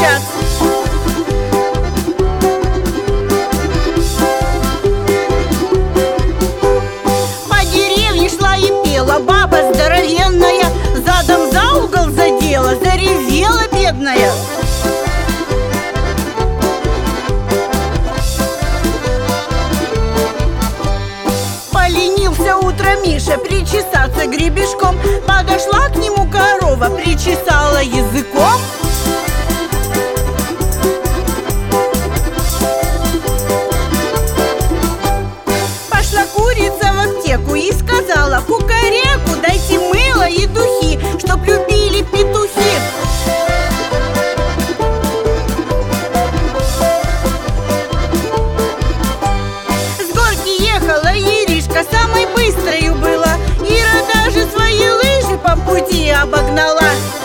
кричат. По деревне шла и пела баба здоровенная, задом за угол задела, заревела бедная. Поленился утром Миша причесаться гребешком. Подошла к нему корова, причесала языком. Пошла курица в аптеку и сказала: кукареку, дайте мыло и духи, чтоб любили петухи. С горки ехала Иришка, самой быстрою была. Ира даже свои лыжи по пути обогнала.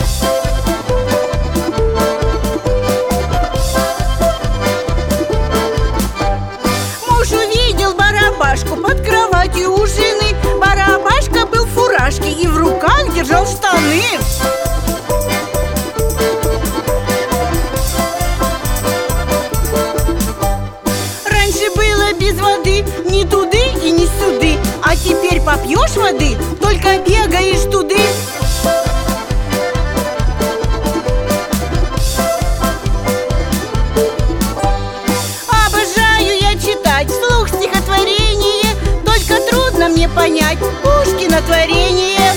Муж увидел барабашку под кроватью у жены. Барабашка был в фуражке и в руках держал штаны. Раньше было без воды ни туды и ни сюды, а теперь попьешь воды, только бегаешь туды. Обожаю я читать вслух стихотворение, только трудно мне понять Пушкино творение.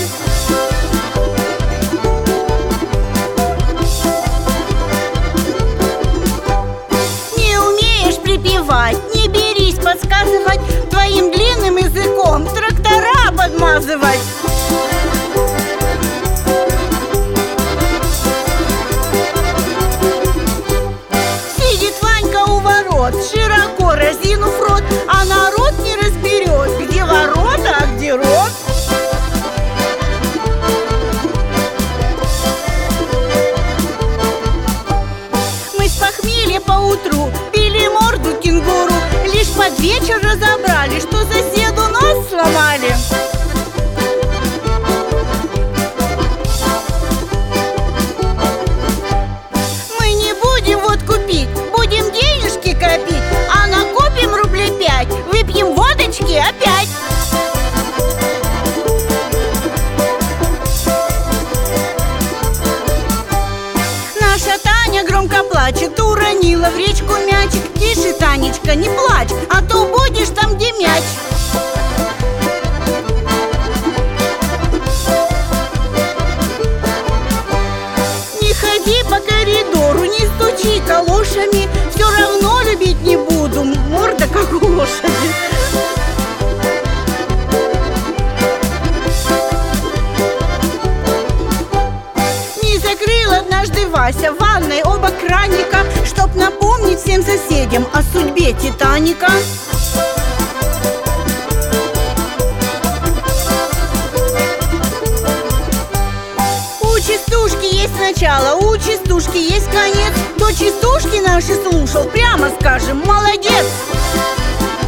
Не умеешь припевать, не берись подсказывать, твоим длинным языком трактора подмазывать. Сидит Ванька у ворот, широко разинув рот, а народ не разберет, где ворота, а где рот. Мы с похмелья поутру пили морду кенгуру, лишь под вечер разобрали, что соседу нос сломали. Мы не будем водку пить, будем денежки копить, а накопим рублей 5, выпьем водочки опять. Наша Таня громко плачет, уронила в речку мячик. Тише, Танечка, не плачь, а то будешь там, где мяч. Не ходи по коридору, не стучи калошами, все равно любить не буду, морда как у лошади. Не закрыл однажды Вася в ванной оба краника, чтоб напомнить всем соседям о судьбе Титаника. У частушки есть начало, у частушки есть конец. Кто частушки наши слушал, прямо скажем, молодец.